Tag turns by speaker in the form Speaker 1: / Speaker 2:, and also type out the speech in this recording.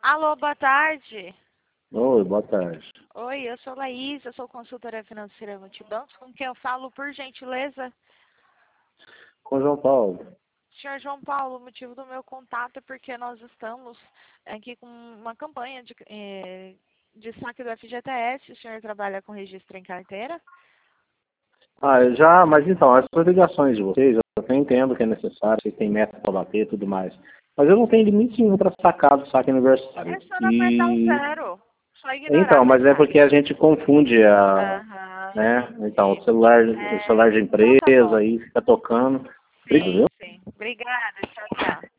Speaker 1: Alô, boa tarde.
Speaker 2: Oi, boa tarde.
Speaker 1: Oi, eu sou Laís, eu sou consultora financeira Multibancos, com quem eu falo, por gentileza?
Speaker 2: Com João Paulo.
Speaker 1: Senhor João Paulo, o motivo do meu contato é porque nós estamos aqui com uma campanha de saque do FGTS. O senhor trabalha com registro em carteira?
Speaker 2: Mas então, essas ligações de vocês, eu até entendo que é necessário, vocês têm meta para bater e tudo mais. Mas eu não tenho limite nenhum para sacar do saque aniversário.
Speaker 1: É só não apertar o zero, só ignorar a
Speaker 2: Então, mas é
Speaker 1: mensagem.
Speaker 2: porque a gente confunde
Speaker 1: Aham,
Speaker 2: né? Então, o
Speaker 1: entendi.
Speaker 2: celular de
Speaker 1: Então tá
Speaker 2: empresa
Speaker 1: bom.
Speaker 2: aí fica tocando. Obrigado,
Speaker 1: Sim,
Speaker 2: viu?
Speaker 1: sim. Obrigada, tchau, tchau.